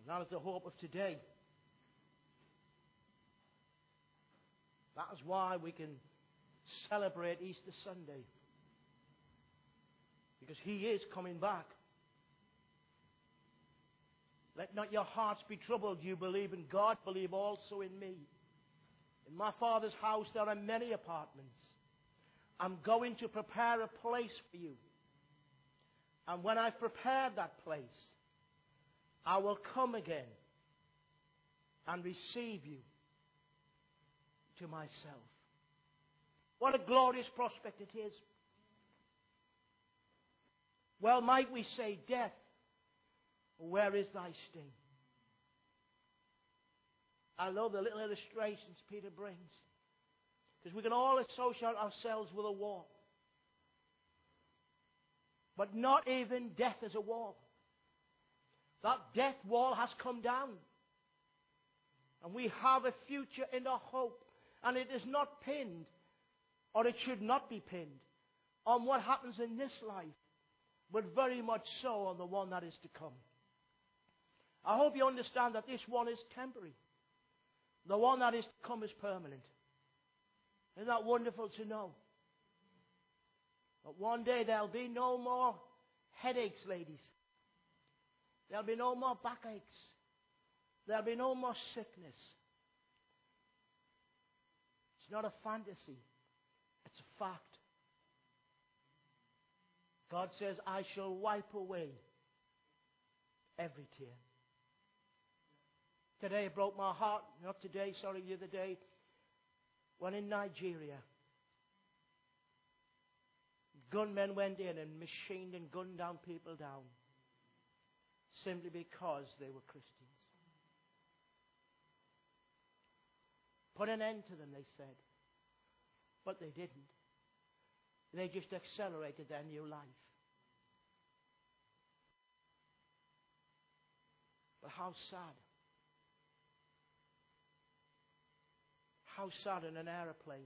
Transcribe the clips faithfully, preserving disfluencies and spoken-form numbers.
That is the hope of today. That is why we can celebrate Easter Sunday. Because He is coming back. Let not your hearts be troubled. You believe in God, believe also in me. In my Father's house there are many apartments. I'm going to prepare a place for you. And when I've prepared that place, I will come again and receive you to myself. What a glorious prospect it is. Well, might we say, death, where is thy sting? I love the little illustrations Peter brings. Because we can all associate ourselves with a wall. But not even death is a wall. That death wall has come down. And we have a future and a hope. And it is not pinned, or it should not be pinned, on what happens in this life, but very much so on the one that is to come. I hope you understand that this one is temporary. The one that is to come is permanent. Isn't that wonderful to know? But one day there'll be no more headaches, ladies. There'll be no more backaches. There'll be no more sickness. It's not a fantasy. It's a fact. God says, I shall wipe away every tear. Today it broke my heart. Not today, sorry, the other day. When in Nigeria, gunmen went in and machined and gunned down people down. Simply because they were Christians. Put an end to them, they said. But they didn't. They just accelerated their new life. But how sad. How sad in an aeroplane.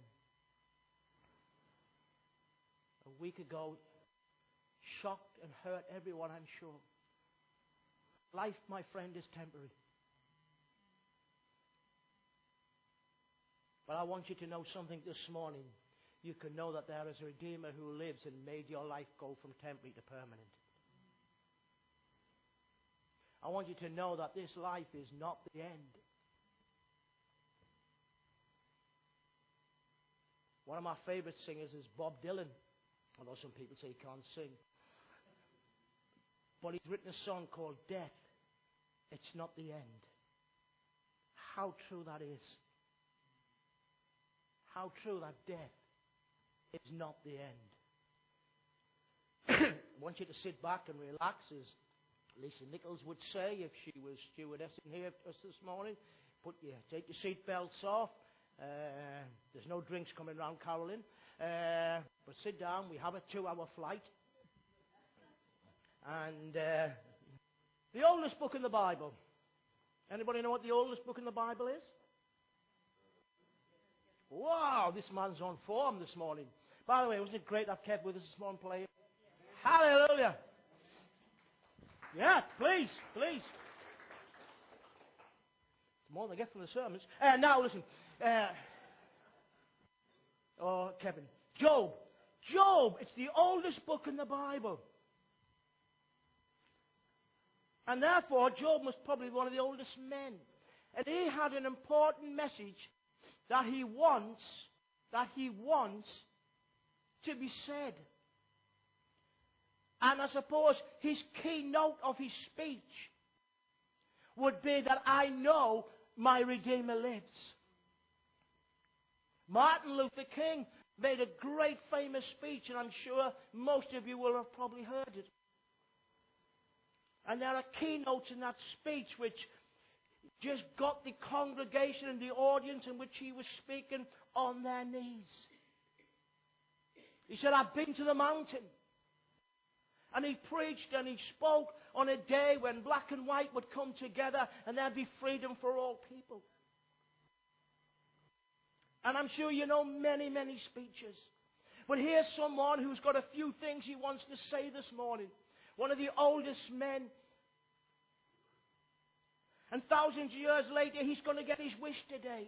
A week ago, shocked and hurt everyone, I'm sure. Life, my friend, is temporary. But I want you to know something this morning. You can know that there is a Redeemer who lives and made your life go from temporary to permanent. I want you to know that this life is not the end. One of my favorite singers is Bob Dylan. Although some people say he can't sing. But he's written a song called Death, It's Not the End. How true that is. How true that death is not the end. I want you to sit back and relax, as Lisa Nichols would say if she was stewardessing here us this morning. Put your, take your seat belts off. Uh, there's no drinks coming round, Carolyn. Uh, but sit down. We have a two-hour flight. And uh, the oldest book in the Bible. Anybody know what the oldest book in the Bible is? Wow, this man's on form this morning. By the way, wasn't it great that Kev with us this morning playing? Hallelujah. Yeah, please, please. It's more than I get from the sermons. Uh, now, listen. Uh, oh, Kevin. Job. Job. It's the oldest book in the Bible. And therefore, Job was probably one of the oldest men. And he had an important message that he wants, that he wants to be said. And I suppose his keynote of his speech would be that I know my Redeemer lives. Martin Luther King made a great famous speech, and I'm sure most of you will have probably heard it. And there are keynotes in that speech which just got the congregation and the audience in which he was speaking on their knees. He said, I've been to the mountain. And he preached and he spoke on a day when black and white would come together and there'd be freedom for all people. And I'm sure you know many, many speeches. But here's someone who's got a few things he wants to say this morning. One of the oldest men. And thousands of years later, he's going to get his wish today.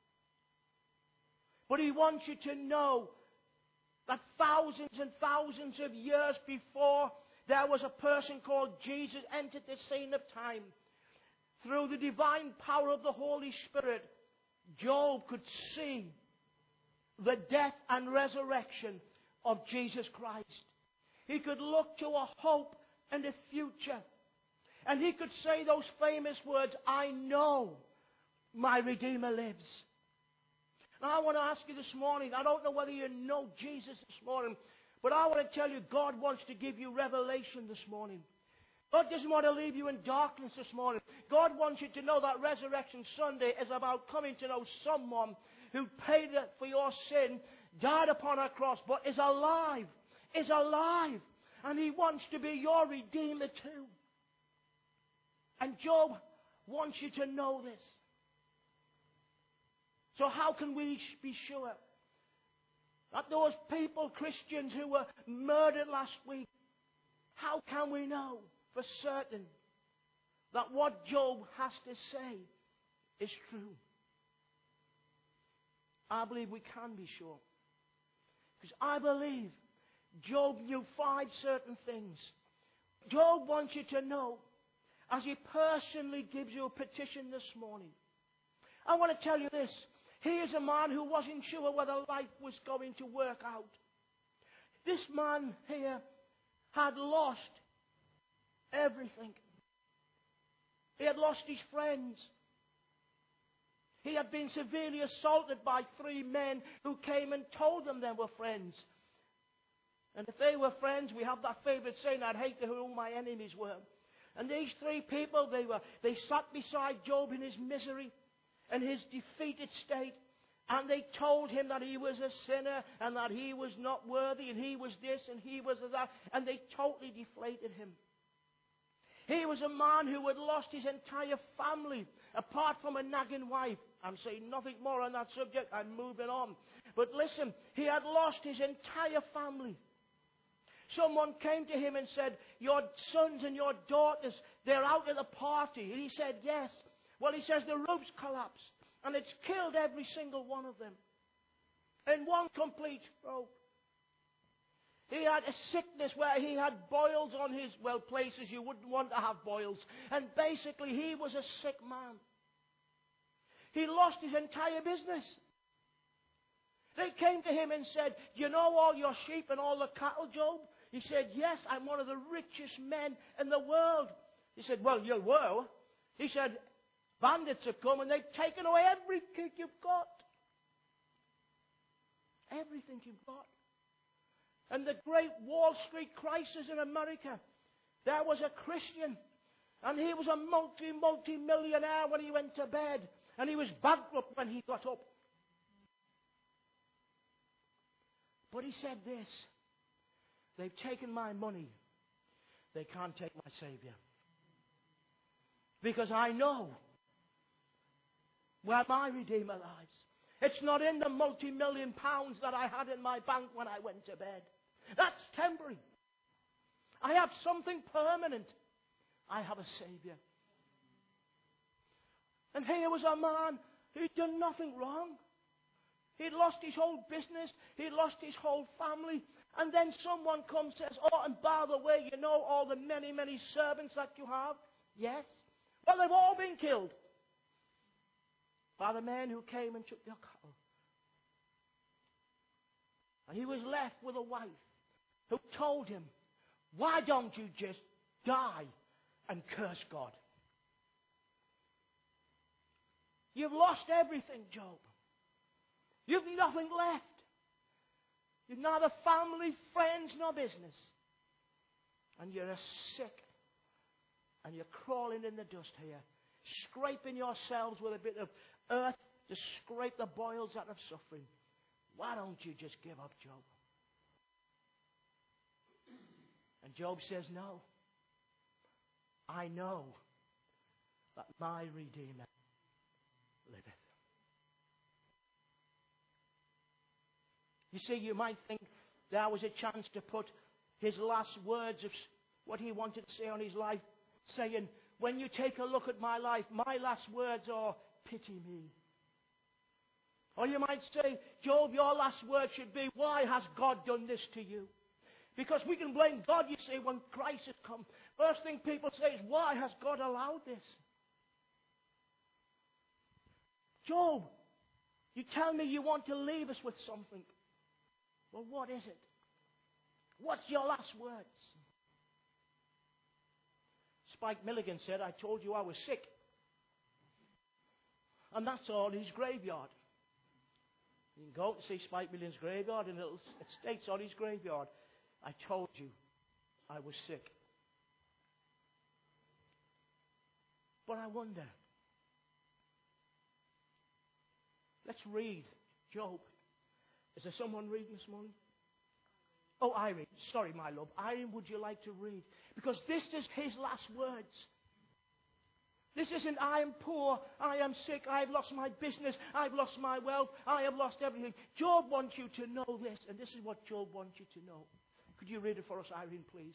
But he wants you to know that thousands and thousands of years before there was a person called Jesus entered the scene of time. Through the divine power of the Holy Spirit, Job could see the death and resurrection of Jesus Christ. He could look to a hope and a future. And he could say those famous words, I know my Redeemer lives. Now I want to ask you this morning, I don't know whether you know Jesus this morning, but I want to tell you, God wants to give you revelation this morning. God doesn't want to leave you in darkness this morning. God wants you to know that Resurrection Sunday is about coming to know someone who paid for your sin, died upon a cross, but is alive, is alive. And he wants to be your Redeemer too. And Job wants you to know this. So how can we be sure that those people, Christians, who were murdered last week, how can we know for certain that what Job has to say is true? I believe we can be sure. Because I believe Job knew five certain things. Job wants you to know, as he personally gives you a petition this morning. I want to tell you this. He is a man who wasn't sure whether life was going to work out. This man here had lost everything. He had lost his friends. He had been severely assaulted by three men who came and told them they were friends. And if they were friends, we have that favorite saying, I'd hate to know who my enemies were. And these three people, they were, they sat beside Job in his misery and his defeated state. And they told him that he was a sinner and that he was not worthy and he was this and he was that. And they totally deflated him. He was a man who had lost his entire family, apart from a nagging wife. I'm saying nothing more on that subject. I'm moving on. But listen, he had lost his entire family. Someone came to him and said, your sons and your daughters, they're out at a party. And he said, yes. Well, he says the roof's collapsed. And it's killed every single one of them. In one complete stroke. He had a sickness where he had boils on his, well, places you wouldn't want to have boils. And basically, he was a sick man. He lost his entire business. They came to him and said, do you know all your sheep and all the cattle, Job? He said, yes, I'm one of the richest men in the world. He said, well, you were. He said, bandits have come and they've taken away everything you've got. Everything you've got. And the great Wall Street crisis in America, there was a Christian. And he was a multi, multi-millionaire when he went to bed. And he was bankrupt when he got up. But he said this, they've taken my money. They can't take my Savior. Because I know where my Redeemer lies. It's not in the multi-million pounds that I had in my bank when I went to bed. That's temporary. I have something permanent. I have a Savior. And here was a man who'd done nothing wrong. He'd lost his whole business. He'd lost his whole family. And then someone comes and says, oh, and by the way, you know all the many, many servants that you have? Yes. Well, they've all been killed by the men who came and took their cattle. And he was left with a wife who told him, why don't you just die and curse God? You've lost everything, Job. You've nothing left. You've neither family, friends, nor business. And you're a sick. And you're crawling in the dust here, scraping yourselves with a bit of earth to scrape the boils out of suffering. Why don't you just give up, Job? And Job says, no. I know that my Redeemer liveth. You see, you might think there was a chance to put his last words of what he wanted to say on his life, saying, when you take a look at my life, my last words are, pity me. Or you might say, Job, your last word should be, why has God done this to you? Because we can blame God, you see, when Christ has come. First thing people say is, why has God allowed this? Job, you tell me you want to leave us with something. Well, what is it? What's your last words? Spike Milligan said, I told you I was sick. And that's all his graveyard. You can go to see Spike Milligan's graveyard, and it'll, it states on his graveyard, I told you I was sick. But I wonder, let's read Job. Is there someone reading this morning? Oh, Irene. Sorry, my love. Irene, would you like to read? Because this is his last words. This isn't, I am poor, I am sick, I have lost my business, I've lost my wealth, I have lost everything. Job wants you to know this, and this is what Job wants you to know. Could you read it for us, Irene, please?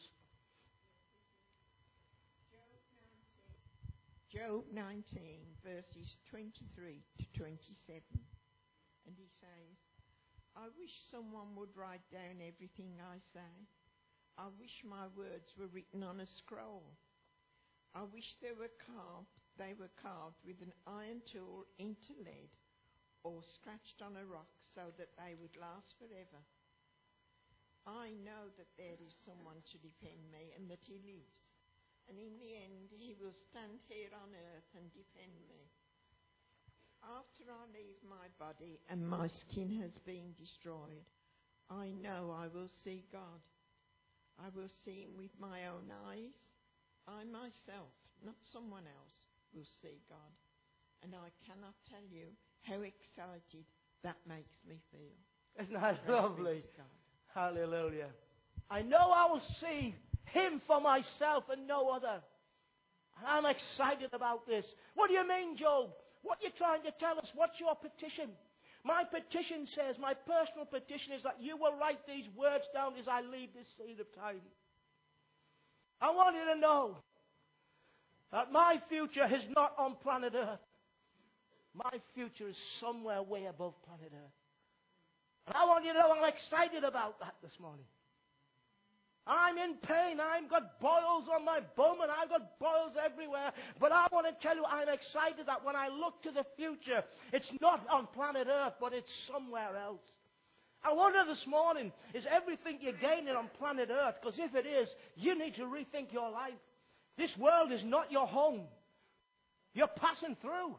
Job nineteen, verses twenty-three to twenty-seven. And he says, I wish someone would write down everything I say. I wish my words were written on a scroll. I wish they were carved, they were carved with an iron tool into lead, or scratched on a rock so that they would last forever. I know that there is someone to defend me and that he lives. And in the end, he will stand here on earth and defend me. After I leave my body and my skin has been destroyed, I know I will see God. I will see him with my own eyes. I myself, not someone else, will see God. And I cannot tell you how excited that makes me feel. Isn't that lovely? Hallelujah. I know I will see him for myself and no other. I'm excited about this. What do you mean, Job? What are you trying to tell us? What's your petition? My petition says, my personal petition is that you will write these words down as I leave this seed of time. I want you to know that my future is not on planet Earth. My future is somewhere way above planet Earth. And I want you to know I'm excited about that this morning. I'm in pain. I've got boils on my bum and I've got boils everywhere. But I want to tell you I'm excited that when I look to the future, it's not on planet Earth, but it's somewhere else. I wonder this morning, is everything you're gaining on planet Earth? Because if it is, you need to rethink your life. This world is not your home. You're passing through.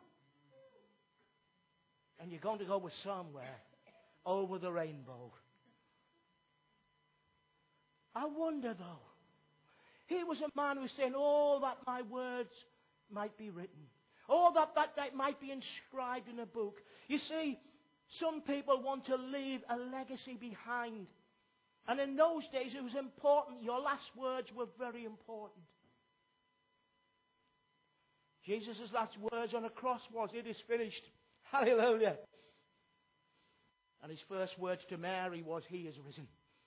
And you're going to go with somewhere over the rainbow. I wonder though. He was a man who was saying, oh, that my words might be written. Oh, that, that, that might be inscribed in a book. You see, some people want to leave a legacy behind. And in those days it was important. Your last words were very important. Jesus' last words on the cross was, it is finished. Hallelujah. And his first words to Mary was, he is risen.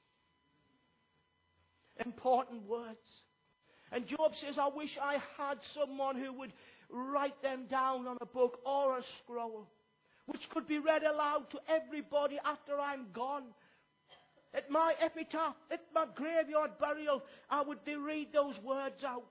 Important words. And Job says, I wish I had someone who would write them down on a book or a scroll, which could be read aloud to everybody after I'm gone. At my epitaph, at my graveyard burial, I would read those words out.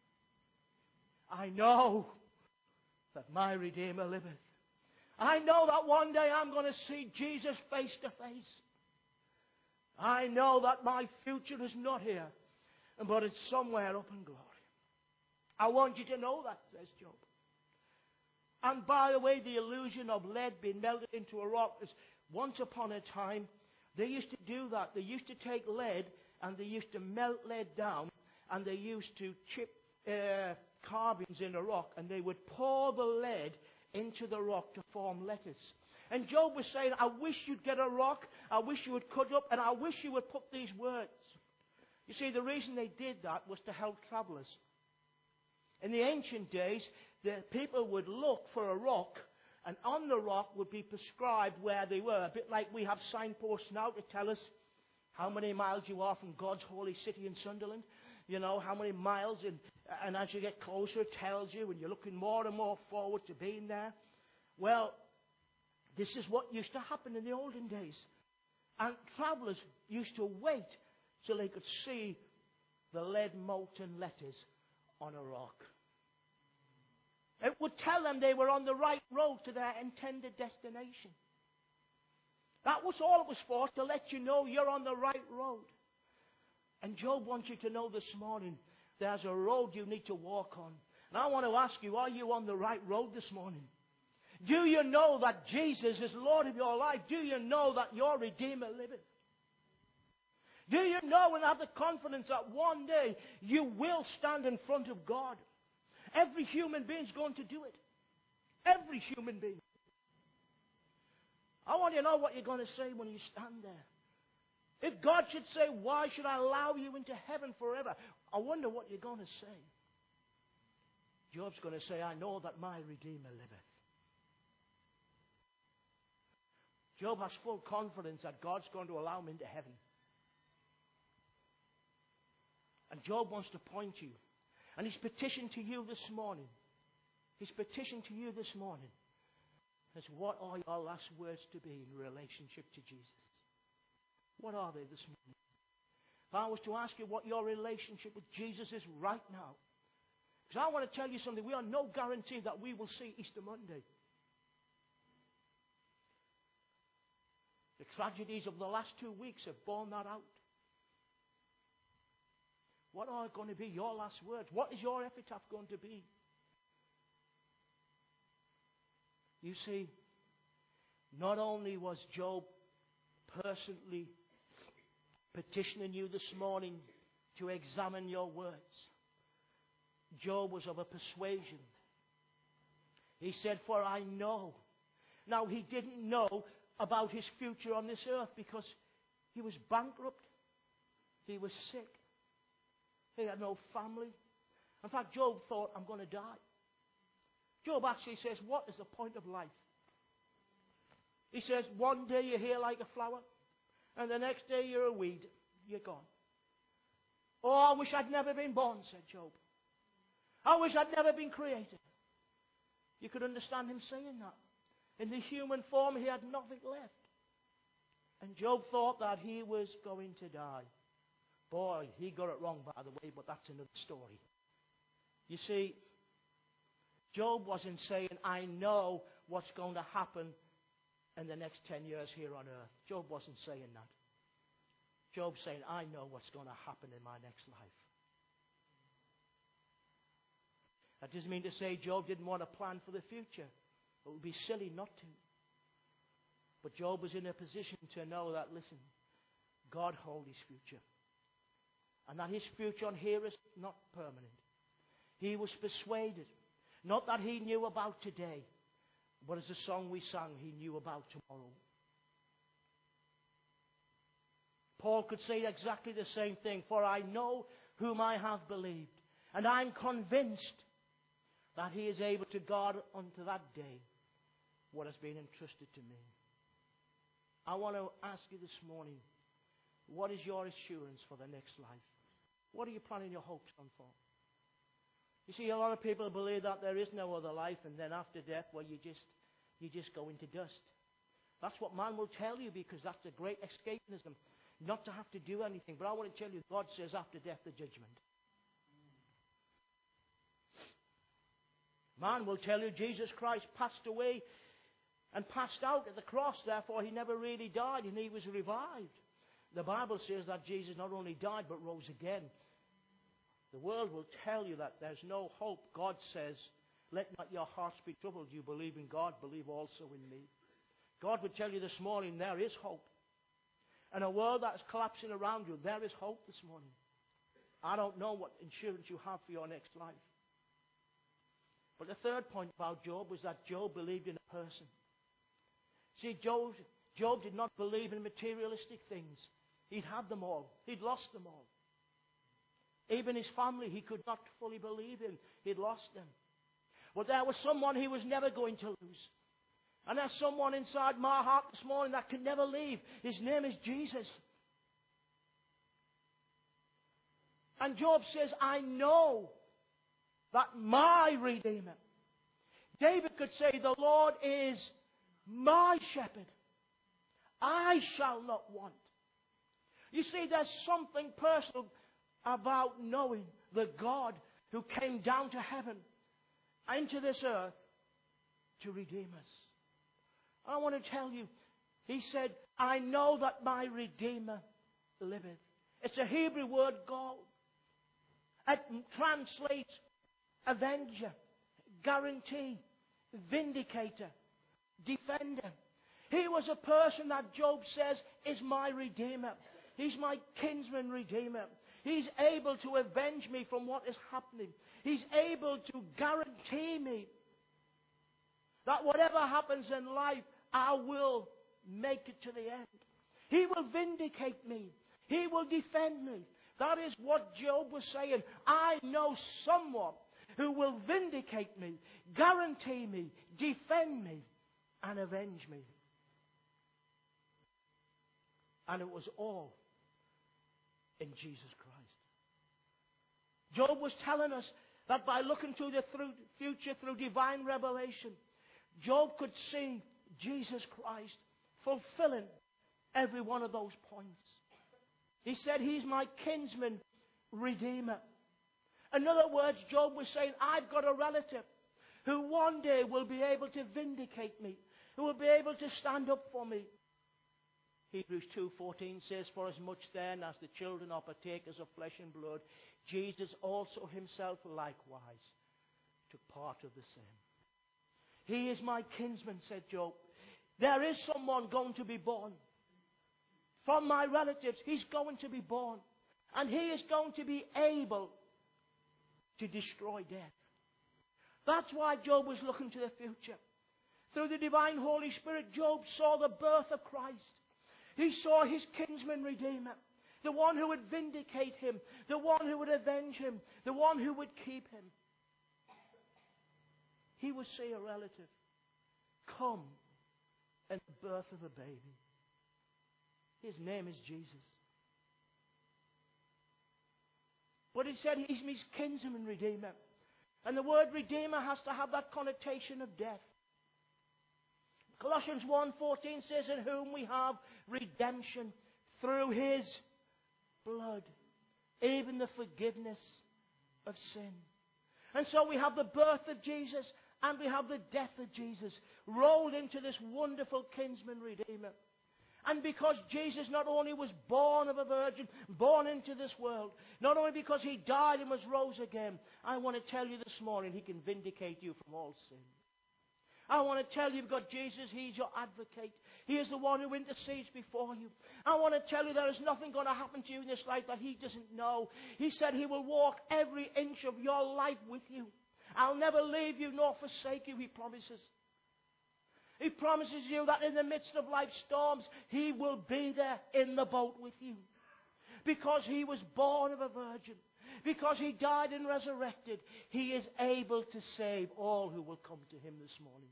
I know that my Redeemer liveth. I know that one day I'm going to see Jesus face to face. I know that my future is not here, but it's somewhere up in glory. I want you to know that, says Job. And by the way, the illusion of lead being melted into a rock is, once upon a time, they used to do that. They used to take lead and they used to melt lead down and they used to chip uh, carbons in a rock and they would pour the lead into the rock to form letters. And Job was saying, I wish you'd get a rock, I wish you would cut up, and I wish you would put these words. You see, the reason they did that was to help travelers. In the ancient days, the people would look for a rock, and on the rock would be prescribed where they were. A bit like we have signposts now to tell us how many miles you are from God's holy city in Sunderland. you know, how many miles. And, and as you get closer, it tells you, and you're looking more and more forward to being there. Well, this is what used to happen in the olden days. And travelers used to wait till they could see the lead molten letters on a rock. It would tell them they were on the right road to their intended destination. That was all it was for, to let you know you're on the right road. And Job wants you to know this morning, there's a road you need to walk on. And I want to ask you, are you on the right road this morning? Do you know that Jesus is Lord of your life? Do you know that your Redeemer liveth? Do you know and have the confidence that one day you will stand in front of God? Every human being is going to do it. Every human being. I want you to know what you're going to say when you stand there. If God should say, why should I allow you into heaven forever? I wonder what you're going to say. Job's going to say, I know that my Redeemer liveth. Job has full confidence that God's going to allow him into heaven. And Job wants to point you. And his petition to you this morning, his petition to you this morning is, what are your last words to be in relationship to Jesus? What are they this morning? If I was to ask you what your relationship with Jesus is right now, because I want to tell you something, we are no guarantee that we will see Easter Monday. The tragedies of the last two weeks have borne that out. What are going to be your last words? What is your epitaph going to be? You see, not only was Job personally petitioning you this morning to examine your words, Job was of a persuasion. He said, for I know. Now, he didn't know about his future on this earth because he was bankrupt. He was sick. He had no family. In fact, Job thought, I'm going to die. Job actually says, what is the point of life? He says, one day you're here like a flower, and the next day you're a weed. You're gone. Oh, I wish I'd never been born, said Job. I wish I'd never been created. You could understand him saying that. In the human form, he had nothing left. And Job thought that he was going to die. Boy, he got it wrong, by the way, but that's another story. You see, Job wasn't saying, I know what's going to happen in the next ten years here on earth. Job wasn't saying that. Job's saying, I know what's going to happen in my next life. That doesn't mean to say Job didn't want to plan for the future. It would be silly not to. But Job was in a position to know that, listen, God holds his future. And that his future on here is not permanent. He was persuaded. Not that he knew about today, but as the song we sang, he knew about tomorrow. Paul could say exactly the same thing. For I know whom I have believed, and I'm convinced that he is able to guard unto that day what has been entrusted to me. I want to ask you this morning, what is your assurance for the next life? What are you planning your hopes on for? You see, a lot of people believe that there is no other life, and then after death, well, you just you just go into dust. That's what man will tell you, because that's a great escapism, not to have to do anything. But I want to tell you, God says after death, the judgment. Man will tell you Jesus Christ passed away and passed out at the cross, therefore he never really died, and he was revived. The Bible says that Jesus not only died but rose again. The world will tell you that there's no hope. God says, let not your hearts be troubled. You believe in God, believe also in me. God would tell you this morning, there is hope. In a world that's collapsing around you, there is hope this morning. I don't know what insurance you have for your next life. But the third point about Job was that Job believed in a person. See, Job, Job did not believe in materialistic things. He'd had them all. He'd lost them all. Even his family, he could not fully believe in. He'd lost them. But there was someone he was never going to lose. And there's someone inside my heart this morning that can never leave. His name is Jesus. And Job says, I know that my Redeemer. David could say, the Lord is my shepherd. I shall not want. You see, there's something personal about knowing the God who came down to heaven, into this earth, to redeem us. I want to tell you, he said, I know that my Redeemer liveth. It's a Hebrew word, God. It translates avenger, guarantee, vindicator, defender. He was a person that Job says is my Redeemer. He's my kinsman Redeemer. He's able to avenge me from what is happening. He's able to guarantee me that whatever happens in life, I will make it to the end. He will vindicate me. He will defend me. That is what Job was saying. I know someone who will vindicate me, guarantee me, defend me, and avenge me. And it was all in Jesus Christ. Job was telling us that by looking to the future through divine revelation, Job could see Jesus Christ fulfilling every one of those points. He said, He's my kinsman redeemer. In other words, Job was saying, I've got a relative who one day will be able to vindicate me, who will be able to stand up for me. Hebrews two fourteen says, For as much then as the children are partakers of flesh and blood, Jesus also himself likewise took part of the same. He is my kinsman, said Job. There is someone going to be born. From my relatives, he's going to be born. And he is going to be able to destroy death. That's why Job was looking to the future. Through the divine Holy Spirit, Job saw the birth of Christ. He saw his kinsman redeemer, the one who would vindicate him, the one who would avenge him, the one who would keep him. He would see a relative come in the birth of a baby. His name is Jesus. But he said he's his kinsman redeemer. And the word redeemer has to have that connotation of death. Colossians one fourteen says, In whom we have redemption through his blood, even the forgiveness of sin. And so we have the birth of Jesus and we have the death of Jesus rolled into this wonderful kinsman redeemer. And because Jesus not only was born of a virgin, born into this world, not only because he died and was rose again, I want to tell you this morning, he can vindicate you from all sin. I want to tell you, you've got Jesus, he's your advocate. He is the one who intercedes before you. I want to tell you there is nothing going to happen to you in this life that he doesn't know. He said he will walk every inch of your life with you. I'll never leave you nor forsake you, he promises. He promises you that in the midst of life's storms, he will be there in the boat with you. Because he was born of a virgin. Because he died and resurrected. He is able to save all who will come to him this morning.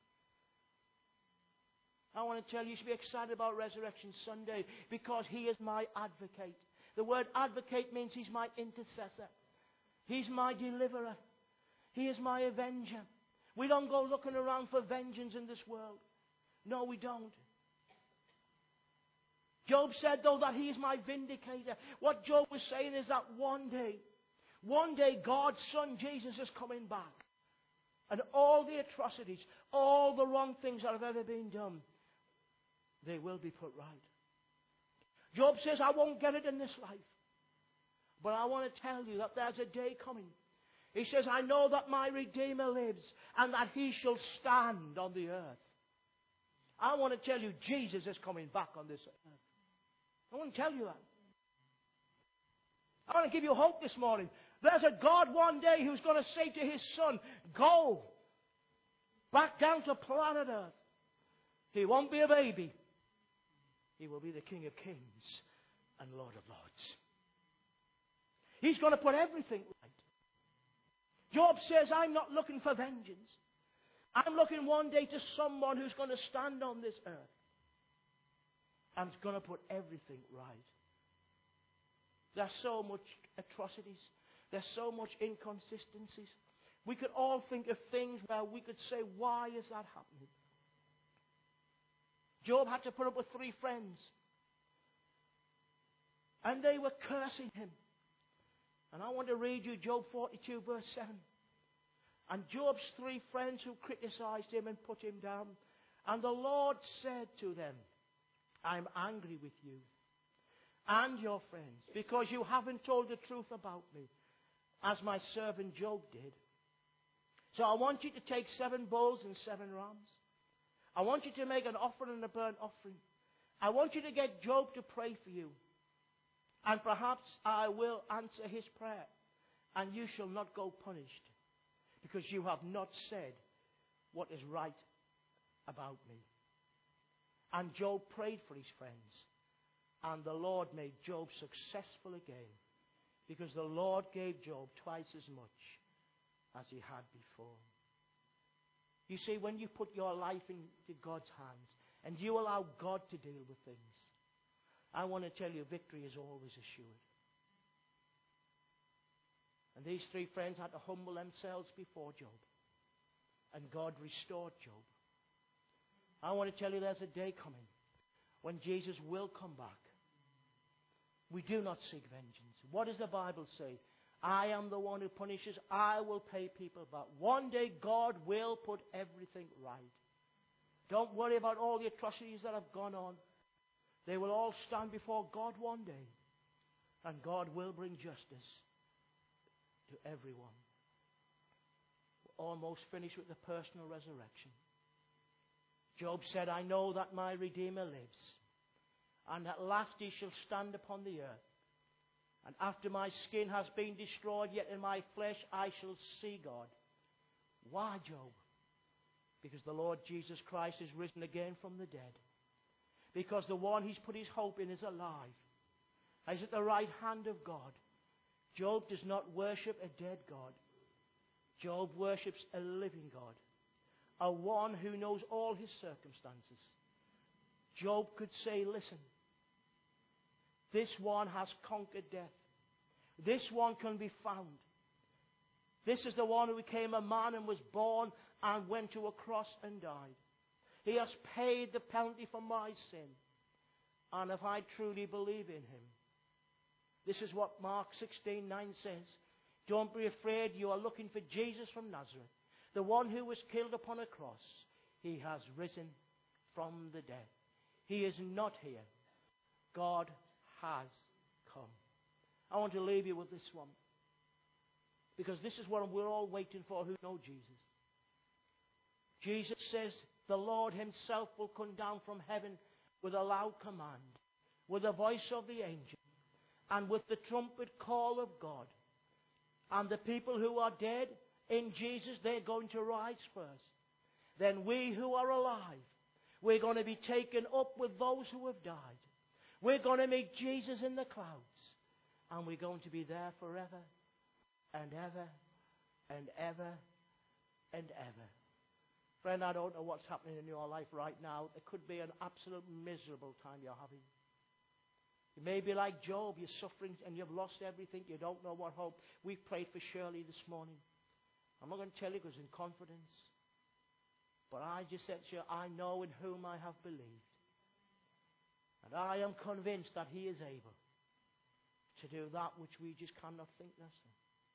I want to tell you, you should be excited about Resurrection Sunday because he is my advocate. The word advocate means he's my intercessor. He's my deliverer. He is my avenger. We don't go looking around for vengeance in this world. No, we don't. Job said, though, that he is my vindicator. What Job was saying is that one day, one day God's Son Jesus is coming back. And all the atrocities, all the wrong things that have ever been done, they will be put right. Job says, I won't get it in this life. But I want to tell you that there's a day coming. He says, I know that my Redeemer lives and that he shall stand on the earth. I want to tell you, Jesus is coming back on this earth. I want to tell you that. I want to give you hope this morning. There's a God one day who's going to say to his Son, go back down to planet Earth. He won't be a baby. He will be the King of Kings and Lord of Lords. He's going to put everything right. Job says, I'm not looking for vengeance. I'm looking one day to someone who's going to stand on this earth and is going to put everything right. There's so much atrocities. There's so much inconsistencies. We could all think of things where we could say, why is that happening? Job had to put up with three friends. And they were cursing him. And I want to read you Job forty-two verse seven. And Job's three friends who criticized him and put him down. And the Lord said to them, I'm angry with you and your friends, because you haven't told the truth about me, as my servant Job did. So I want you to take seven bulls and seven rams. I want you to make an offering and a burnt offering. I want you to get Job to pray for you. And perhaps I will answer his prayer, and you shall not go punished, because you have not said what is right about me. And Job prayed for his friends, and the Lord made Job successful again, because the Lord gave Job twice as much as he had before. You see, when you put your life into God's hands and you allow God to deal with things, I want to tell you, victory is always assured. And these three friends had to humble themselves before Job, and God restored Job. I want to tell you, there's a day coming when Jesus will come back. We do not seek vengeance. What does the Bible say? I am the one who punishes. I will pay people back. One day God will put everything right. Don't worry about all the atrocities that have gone on. They will all stand before God one day, and God will bring justice to everyone. We're almost finished with the personal resurrection. Job said, I know that my Redeemer lives, and at last he shall stand upon the earth. And after my skin has been destroyed, yet in my flesh I shall see God. Why, Job? Because the Lord Jesus Christ is risen again from the dead. Because the one he's put his hope in is alive. He's at the right hand of God. Job does not worship a dead God. Job worships a living God. A one who knows all his circumstances. Job could say, listen, this one has conquered death. This one can be found. This is the one who became a man and was born and went to a cross and died. He has paid the penalty for my sin. And if I truly believe in him, this is what Mark sixteen nine says. Don't be afraid, you are looking for Jesus from Nazareth, the one who was killed upon a cross. He has risen from the dead. He is not here. God has come. I want to leave you with this one, because this is what we're all waiting for who know Jesus. Jesus says the Lord himself will come down from heaven with a loud command, with the voice of the angel, and with the trumpet call of God. And the people who are dead in Jesus, they're going to rise first. Then we who are alive, we're going to be taken up with those who have died. We're going to meet Jesus in the clouds. And we're going to be there forever and ever and ever and ever. Friend, I don't know what's happening in your life right now. It could be an absolute miserable time you're having. You may be like Job. You're suffering and you've lost everything. You don't know what hope. We prayed for Shirley this morning. I'm not going to tell you because in confidence. But I just said to you, I know in whom I have believed. And I am convinced that he is able to do that which we just cannot think nothing.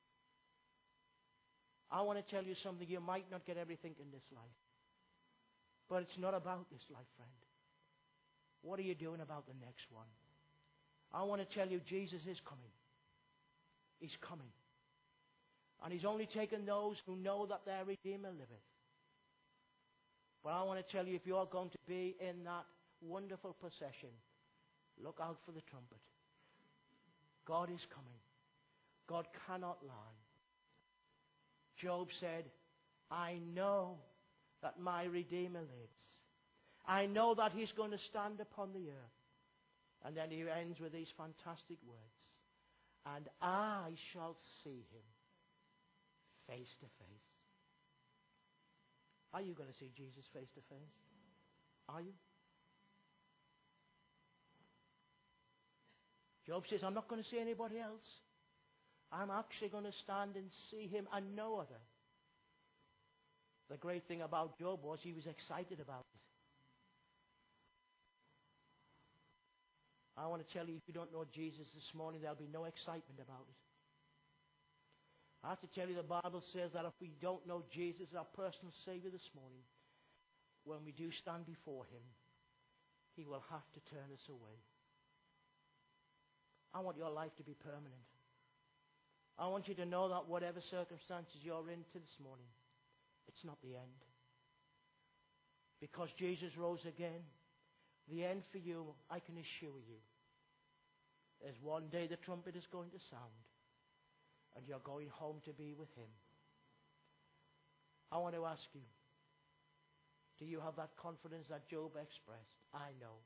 I want to tell you something. You might not get everything in this life. But it's not about this life, friend. What are you doing about the next one? I want to tell you, Jesus is coming. He's coming. And he's only taken those who know that their Redeemer liveth. But I want to tell you, if you're going to be in that wonderful procession, look out for the trumpet. God is coming. God cannot lie. Job said, I know that my Redeemer lives. I know that he's going to stand upon the earth. And then he ends with these fantastic words. And I shall see him face to face. Are you going to see Jesus face to face? Are you? Job says, I'm not going to see anybody else. I'm actually going to stand and see him and no other. The great thing about Job was he was excited about it. I want to tell you, if you don't know Jesus this morning, there'll be no excitement about it. I have to tell you, the Bible says that if we don't know Jesus as our personal Savior this morning, when we do stand before him, he will have to turn us away. I want your life to be permanent. I want you to know that whatever circumstances you're into this morning, it's not the end. Because Jesus rose again, the end for you, I can assure you, is one day the trumpet is going to sound and you're going home to be with him. I want to ask you, do you have that confidence that Job expressed? I know.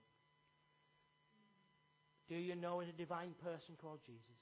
Do you know in a divine person called Jesus?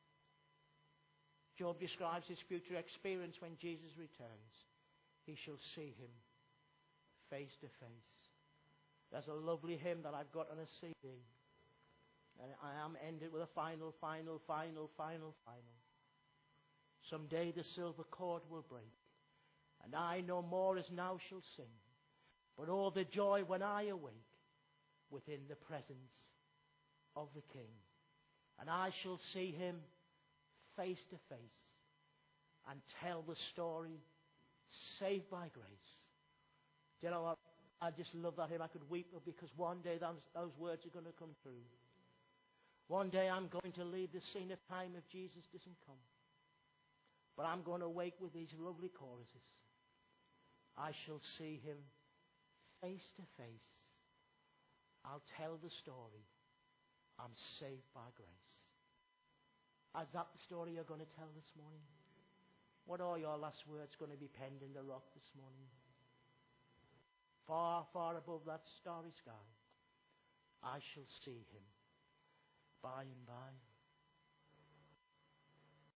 Job describes his future experience when Jesus returns. He shall see him face to face. There's a lovely hymn that I've got on a C D. And I am ended with a final, final, final, final, final. Someday the silver cord will break, and I no more as now shall sing, but all the joy when I awake within the presence of the King. And I shall see him face to face and tell the story, saved by grace. Do you know what? I just love that hymn. I could weep because one day those, those words are going to come true. One day I'm going to leave the scene of time if Jesus doesn't come. But I'm going to wake with these lovely choruses. I shall see him face to face. I'll tell the story. I'm saved by grace. Is that the story you're going to tell this morning? What are your last words going to be penned in the rock this morning? Far, far above that starry sky, I shall see him by and by.